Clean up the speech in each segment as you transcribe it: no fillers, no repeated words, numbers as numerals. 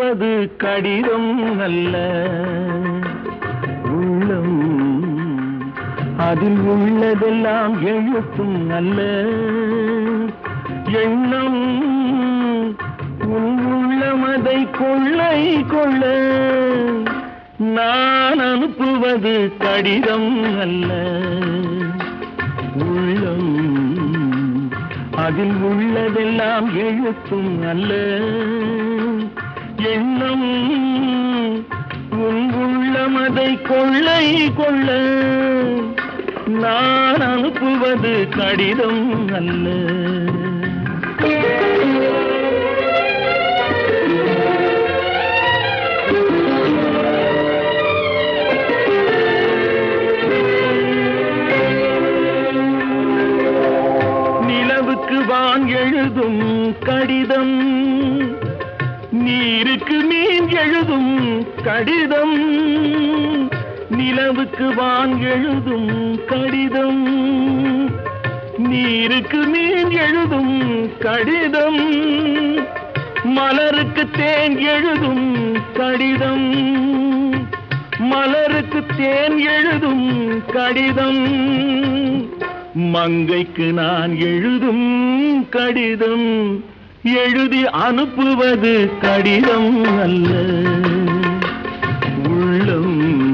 அனுப்புவது கடிதம் அல்ல, உள்ளம் அதில் உள்ளதெல்லாம் எழுத்தும் அல்ல. எண்ணம் உன் உள்ளமதை கொள்ளை கொள்ள, நான் அனுப்புவது கடிதம் அல்ல, உள்ளம் அதில் உள்ளதெல்லாம் எழுத்தும் அல்ல. எண்ணம் உன் உள்ளமதை கொள்ளை கொள்ள, நான் அனுப்புவது கடிதம் அல்ல. வான் எழுதும் கடிதம், நீருக்கு மீன் எழுதும் கடிதம். நிலவுக்கு வான் எழுதும் கடிதம், நீருக்கு மீன் எழுதும் கடிதம். மலருக்கு தேன் எழுதும் கடிதம், மலருக்கு தேன் எழுதும் கடிதம். மங்கைக்கு நான் எழுதும் கடிதம், எழுதி அனுப்புவது கடிதம் அல்ல. உள்ளம்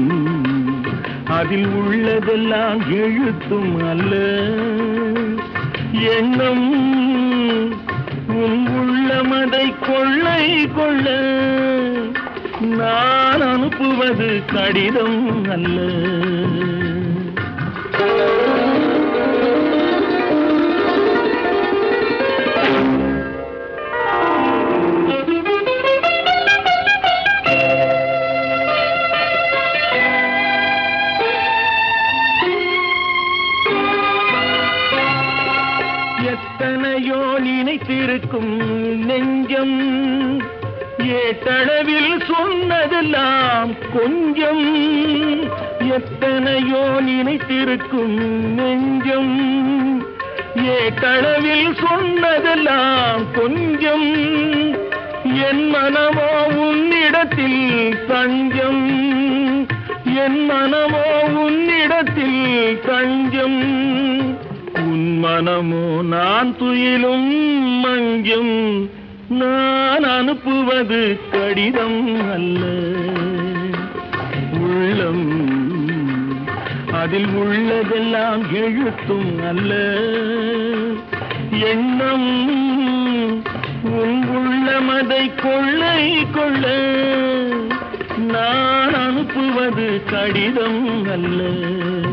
அதில் உள்ளதெல்லாம் எழுத்தும் அல்ல. எண்ணம் உன் உள்ளமதை கொள்ளை கொள்ள, நான் அனுப்புவது கடிதம் அல்ல. எத்தனையோ நினைத்திருக்கும் நெஞ்சம், ஏட்டளவில் சொன்னதெல்லாம் கொஞ்சம். எத்தனையோ நினைத்திருக்கும் நெஞ்சம், ஏட்டளவில் சொன்னதெல்லாம் கொஞ்சம். என் மனமோ உன்னிடத்தில் தஞ்சம், என் மனமோ உன்னிடத்தில் தஞ்சம். உன் மனமோ நான் துயிலும் மஞ்சம், நான் அனுப்புவது கடிதம் அல்ல. உள்ளம் அதில் உள்ளதெல்லாம் எழுத்தும் அல்ல. எண்ணம் உன் உள்ளமதை கொள்ளை கொள்ள, நான் அனுப்புவது கடிதம் அல்ல.